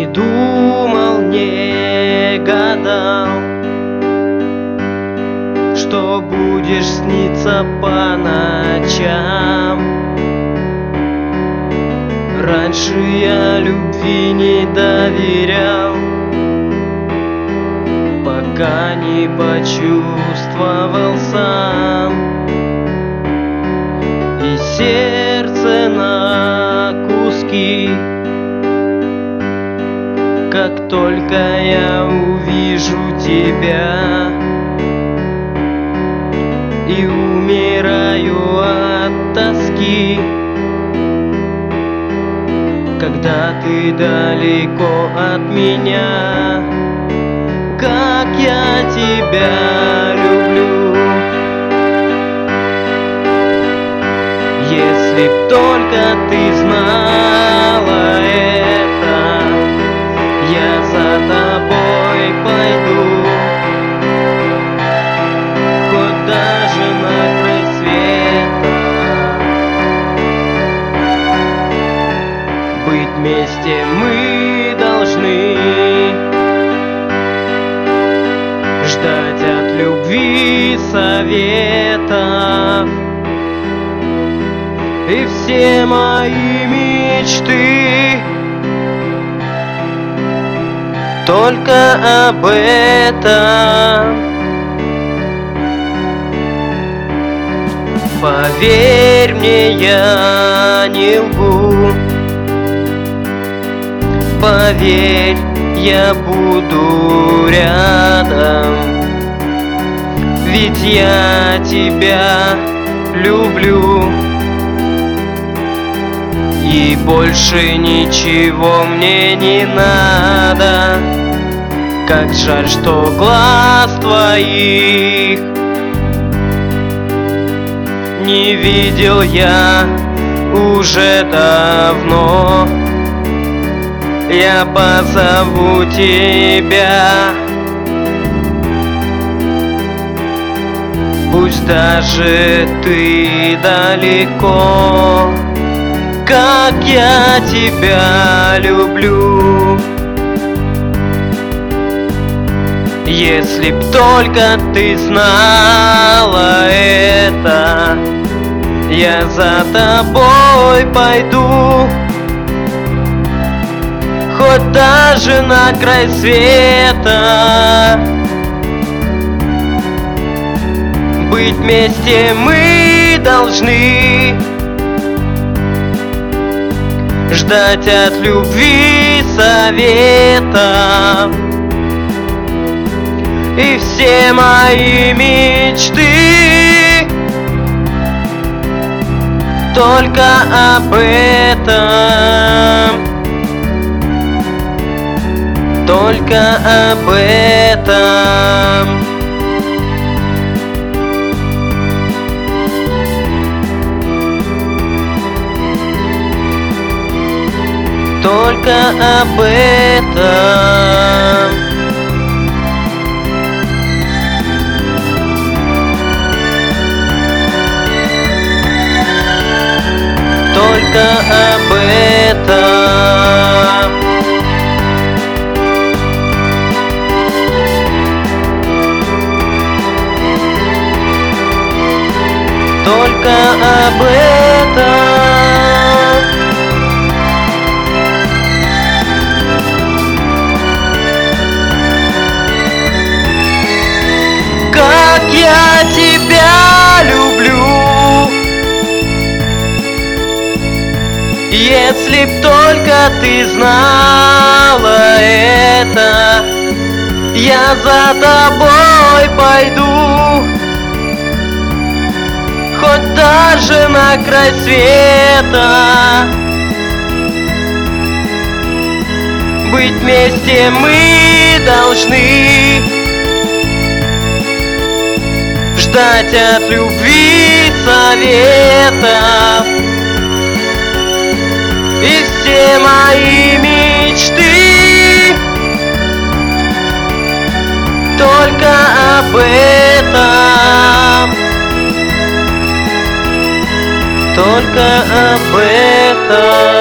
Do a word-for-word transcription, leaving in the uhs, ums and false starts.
думал, не гадал, что будешь сниться по ночам. Раньше я любви не доверял, пока не почувствовал сам. И сердце на куски, как только я увижу тебя, и умираю от тоски, когда ты далеко от меня. Как я тебя люблю, если б только ты знала это, я за тобой пойду, хоть даже на край света. Быть вместе мы должны, ждать от любви советов, и все мои мечты только об этом. Поверь мне, я не лгу, поверь, я буду рядом, ведь я тебя люблю, и больше ничего мне не надо. Как жаль, что глаз твоих не видел я уже давно. Я позову тебя, пусть даже ты далеко. Как я тебя люблю, если б только ты знала это, я за тобой пойду, хоть даже на край света. Быть вместе мы должны, ждать от любви советов, и все мои мечты только об этом, только об этом. Только об этом. Только об этом. Только об этом. Как я тебя люблю, если б только ты знала это, я за тобой пойду, хоть даже на край света. Быть вместе мы должны, ждать от любви советов, и все мои мечты только об этом, только об этом.